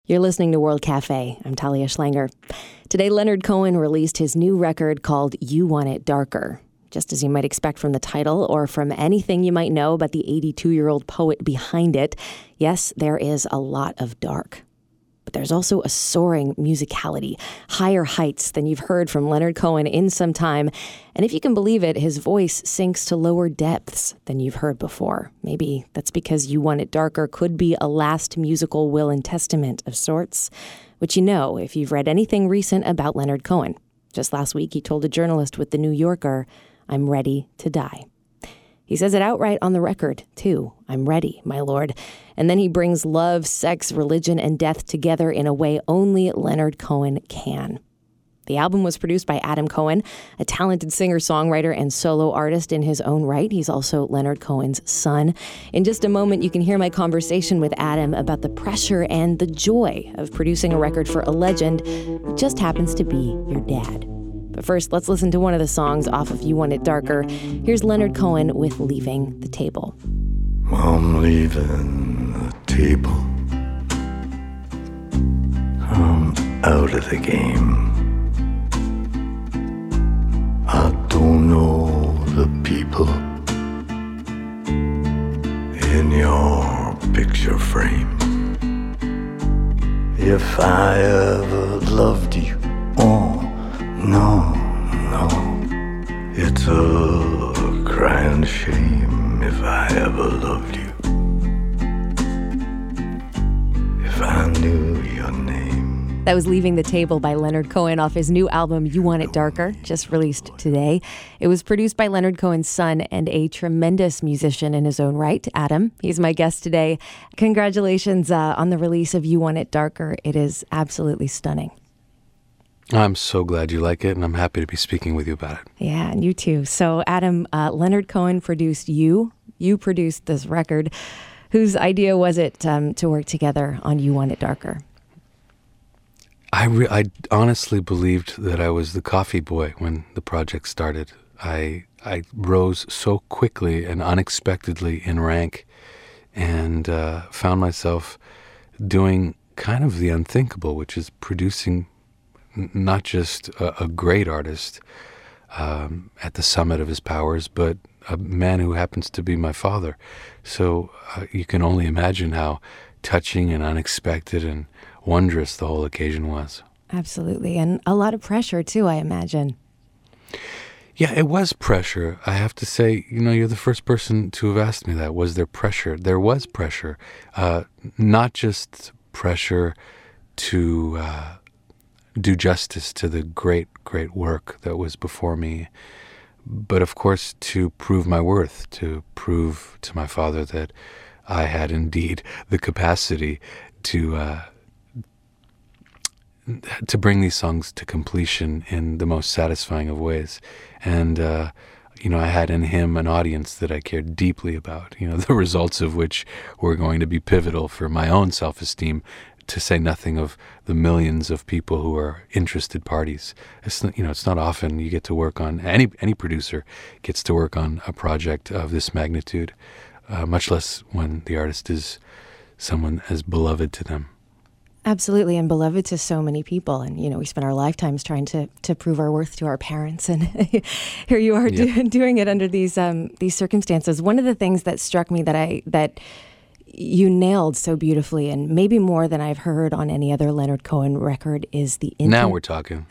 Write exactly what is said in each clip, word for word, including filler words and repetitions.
You're listening to World Cafe. I'm Talia Schlanger. Today, Leonard Cohen released his new record called You Want It Darker. Just as you might expect from the title or from anything you might know about the eighty-two-year-old poet behind it, yes, there is a lot of dark. But there's also a soaring musicality, higher heights than you've heard from Leonard Cohen in some time. And if you can believe it, his voice sinks to lower depths than you've heard before. Maybe that's because You Want It Darker could be a last musical will and testament of sorts, which you know if you've read anything recent about Leonard Cohen. Just last week, he told a journalist with The New Yorker, "I'm ready to die." He says it outright on the record, too. "I'm ready, my lord." And then he brings love, sex, religion, and death together in a way only Leonard Cohen can. The album was produced by Adam Cohen, a talented singer-songwriter and solo artist in his own right. He's also Leonard Cohen's son. In just a moment, you can hear my conversation with Adam about the pressure and the joy of producing a record for a legend who just happens to be your dad. But first, let's listen to one of the songs off of You Want It Darker. Here's Leonard Cohen with Leaving the Table. I'm leaving the table. I'm out of the game. I don't know the people in your picture frame. If I ever loved you, oh, no, no, it's a crying shame if I ever loved you. If I knew your name. That was Leaving the Table by Leonard Cohen off his new album, You Want It Darker, just released today. It was produced by Leonard Cohen's son and a tremendous musician in his own right, Adam. He's my guest today. Congratulations uh, on the release of You Want It Darker. It is absolutely stunning. I'm so glad you like it, and I'm happy to be speaking with you about it. Yeah, and you too. So, Adam, uh, Leonard Cohen produced you. You produced this record. Whose idea was it um, to work together on You Want It Darker? I, re- I honestly believed that I was the coffee boy when the project started. I I rose so quickly and unexpectedly in rank and uh, found myself doing kind of the unthinkable, which is producing not just a, a great artist um, at the summit of his powers, but a man who happens to be my father. So uh, you can only imagine how touching and unexpected and wondrous the whole occasion was. Absolutely. And a lot of pressure, too, I imagine. Yeah, it was pressure. I have to say, you know, you're the first person to have asked me that. Was there pressure? There was pressure. Uh, not just pressure to Uh, do justice to the great, great work that was before me, but of course to prove my worth, to prove to my father that I had indeed the capacity to uh, to bring these songs to completion in the most satisfying of ways. And uh, you know, I had in him an audience that I cared deeply about, you know, the results of which were going to be pivotal for my own self-esteem, to say nothing of the millions of people who are interested parties. It's not, you know, it's not often you get to work on, any any producer gets to work on a project of this magnitude, uh, much less when the artist is someone as beloved to them. Absolutely, and beloved to so many people. And, you know, we spend our lifetimes trying to, to prove our worth to our parents. And here you are Yeah. do, doing it under these um, these circumstances. One of the things that struck me that I that you nailed so beautifully, and maybe more than I've heard on any other Leonard Cohen record, is the intim- Now we're talking.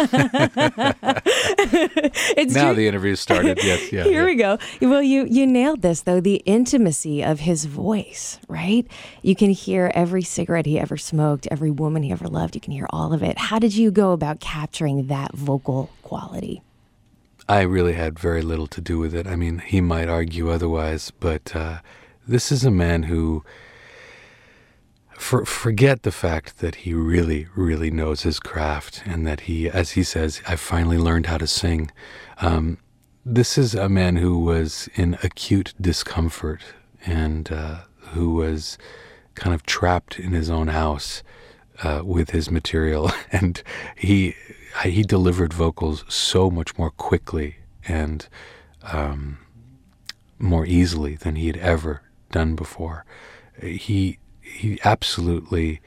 it's now true. the interview started. Yes, yeah. Here yeah. we go. Well, you you nailed this, though, the intimacy of his voice, right? You can hear every cigarette he ever smoked, every woman he ever loved. You can hear all of it. How did you go about capturing that vocal quality? I really had very little to do with it. I mean, he might argue otherwise, but uh, this is a man who, for, forget the fact that he really, really knows his craft and that he, as he says, I finally learned how to sing. Um, this is a man who was in acute discomfort and uh, who was kind of trapped in his own house uh, with his material. And he he delivered vocals so much more quickly and um, more easily than he had ever done before. He he absolutely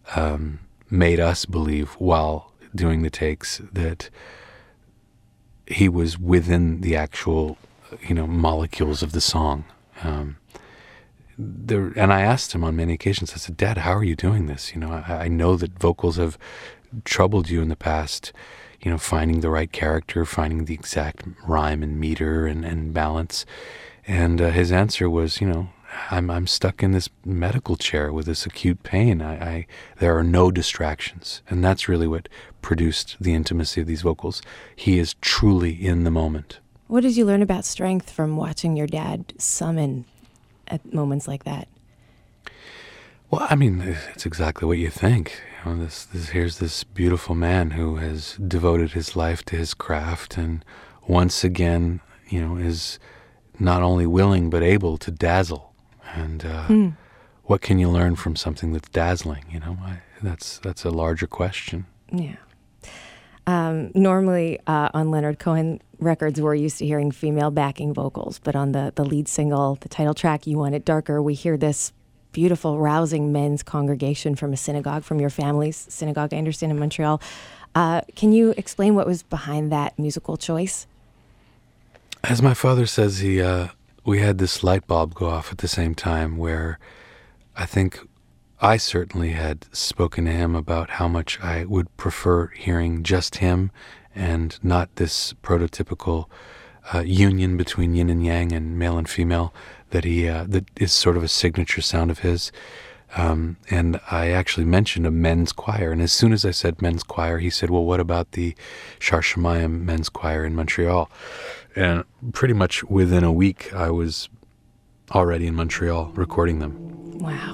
um, made us believe while doing the takes that he was within the actual, you know, molecules of the song. Um, there, and I asked him on many occasions, I said, Dad, how are you doing this? You know, I, I know that vocals have troubled you in the past, you know, finding the right character, finding the exact rhyme and meter and, and balance. And uh, his answer was, you know, I'm I'm stuck in this medical chair with this acute pain. I, I there are no distractions, and that's really what produced the intimacy of these vocals. He is truly in the moment. What did you learn about strength from watching your dad summon at moments like that? Well, I mean, it's exactly what you think. You know, this, this here's this beautiful man who has devoted his life to his craft, and once again, you know, is not only willing but able to dazzle. And uh, mm. what can you learn from something that's dazzling? You know, I, that's that's a larger question. Yeah. Um, normally uh, on Leonard Cohen records, we're used to hearing female backing vocals, but on the, the lead single, the title track, You Want It Darker, we hear this beautiful, rousing men's congregation from a synagogue, from your family's synagogue, I understand, in Montreal. Uh, can you explain what was behind that musical choice? As my father says, he uh, we had this light bulb go off at the same time where I think I certainly had spoken to him about how much I would prefer hearing just him and not this prototypical uh, union between yin and yang and male and female that he uh, that is sort of a signature sound of his. Um, and I actually mentioned a men's choir, and as soon as I said men's choir, he said, well, what about the Shar Shemayim men's choir in Montreal? And pretty much within a week, I was already in Montreal recording them. Wow.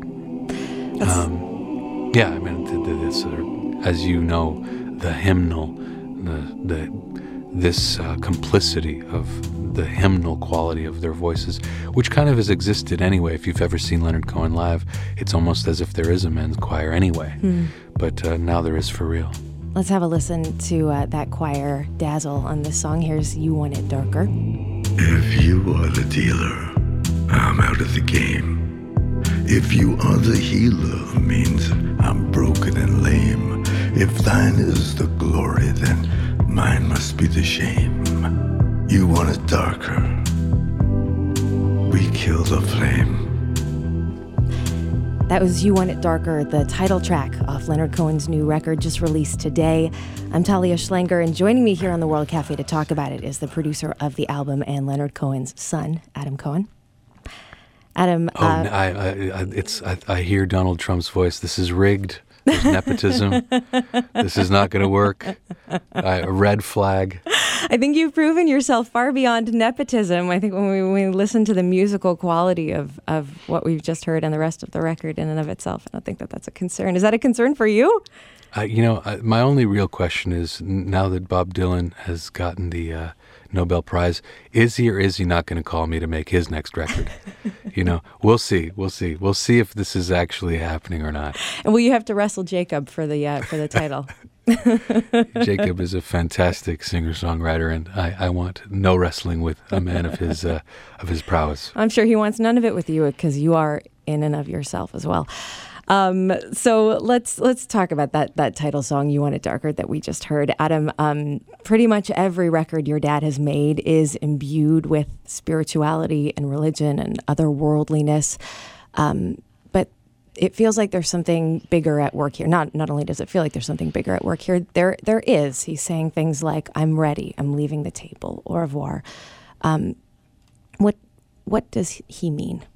Um, yeah, I mean, this, uh, as you know, the hymnal, the, the this uh, complicity of the hymnal quality of their voices, which kind of has existed anyway. If you've ever seen Leonard Cohen live, it's almost as if there is a men's choir anyway. Hmm. But uh, now there is for real. Let's have a listen to uh, that choir dazzle on this song. Here's You Want It Darker. If you are the dealer, I'm out of the game. If you are the healer, means I'm broken and lame. If thine is the glory, then mine must be the shame. You want it darker, we kill the flame. That was You Want It Darker, the title track off Leonard Cohen's new record just released today. I'm Talia Schlanger, and joining me here on the World Cafe to talk about it is the producer of the album and Leonard Cohen's son, Adam Cohen. Adam, oh, uh, I, I, I, it's I, I hear Donald Trump's voice. This is rigged. There's nepotism. This is not going to work. I, a red flag. I think you've proven yourself far beyond nepotism. I think when we, when we listen to the musical quality of, of what we've just heard and the rest of the record in and of itself, I don't think that that's a concern. Is that a concern for you? Uh, you know, I, my only real question is, now that Bob Dylan has gotten the uh, Nobel Prize, is he or is he not going to call me to make his next record? You know, we'll see. We'll see. We'll see if this is actually happening or not. And will you have to wrestle Jacob for the uh, for the title? Jacob is a fantastic singer-songwriter, and I, I want no wrestling with a man of his uh, of his prowess. I'm sure he wants none of it with you because you are in and of yourself as well. Um, so let's let's talk about that that title song, You Want It Darker, that we just heard. Adam, um, pretty much every record your dad has made is imbued with spirituality and religion and otherworldliness. Um, but it feels like there's something bigger at work here. Not not only does it feel like there's something bigger at work here, there there is. He's saying things like, I'm ready, I'm leaving the table, au revoir. Um, what what does he mean?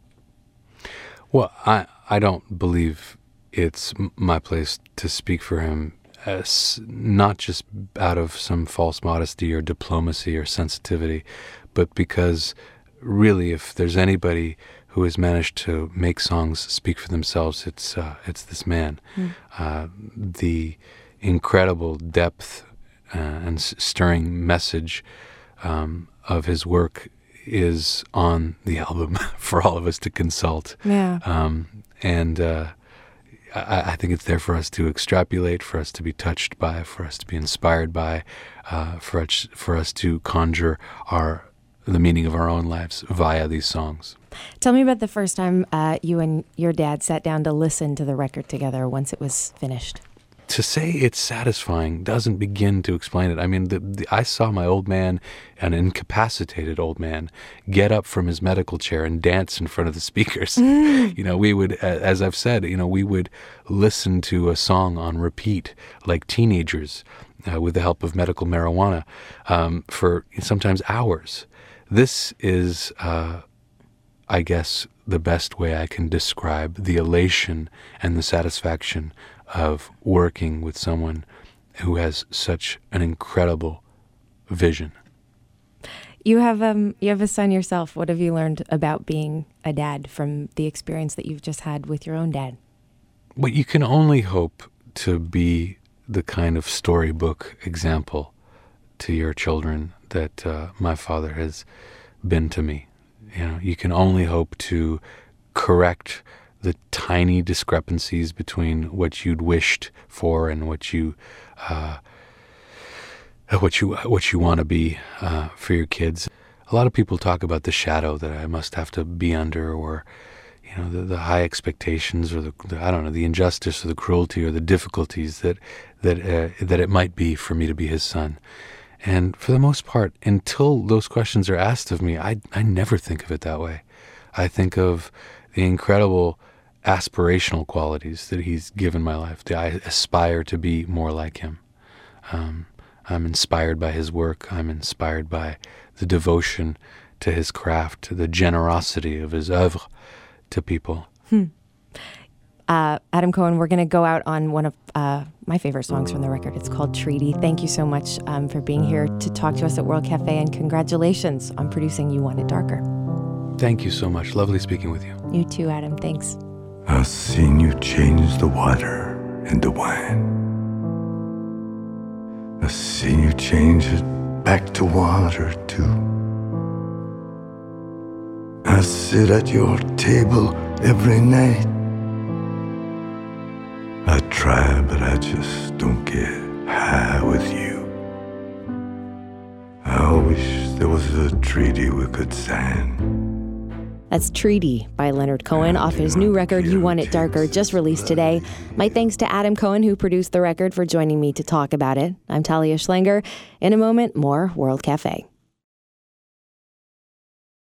Well, I I don't believe it's m- my place to speak for him, as not just out of some false modesty or diplomacy or sensitivity, but because really, if there's anybody who has managed to make songs speak for themselves, it's uh, it's this man. Mm. Uh, the incredible depth uh, and s- stirring message um, of his work is on the album for all of us to consult. Yeah. Um, and uh, I, I think it's there for us to extrapolate, for us to be touched by, for us to be inspired by, uh, for us for us to conjure our the meaning of our own lives via these songs. Tell me about the first time uh, you and your dad sat down to listen to the record together once it was finished. To say it's satisfying doesn't begin to explain it. I mean, the, the, I saw my old man, an incapacitated old man, get up from his medical chair and dance in front of the speakers. Mm. You know, we would, as I've said, you know, we would listen to a song on repeat like teenagers uh, with the help of medical marijuana um, for sometimes hours. This is, uh, I guess, the best way I can describe the elation and the satisfaction of working with someone who has such an incredible vision. You have um you have a son yourself. What have you learned about being a dad from the experience that you've just had with your own dad? Well, you can only hope to be the kind of storybook example to your children that uh, my father has been to me. You know, you can only hope to correct the tiny discrepancies between what you'd wished for and what you, uh, what you, what you want to be uh, for your kids. A lot of people talk about the shadow that I must have to be under, or you know, the, the high expectations, or the, the I don't know, the injustice or the cruelty or the difficulties that that uh, that it might be for me to be his son. And for the most part, until those questions are asked of me, I I never think of it that way. I think of the incredible aspirational qualities that he's given my life. I aspire to be more like him. Um, I'm inspired by his work. I'm inspired by the devotion to his craft, the generosity of his oeuvre to people. Hmm. Uh, Adam Cohen, we're going to go out on one of uh, my favorite songs from the record. It's called Treaty. Thank you so much um, for being here to talk to us at World Cafe, and congratulations on producing You Want It Darker. Thank you so much. Lovely speaking with you. You too, Adam. Thanks. I've seen you change the water into wine. I've seen you change it back to water, too. I sit at your table every night. I try, but I just don't get high with you. I wish there was a treaty we could sign. That's Treaty by Leonard Cohen off his new record, You Want It Darker, just released today. My thanks to Adam Cohen, who produced the record, for joining me to talk about it. I'm Talia Schlanger. In a moment, more World Cafe.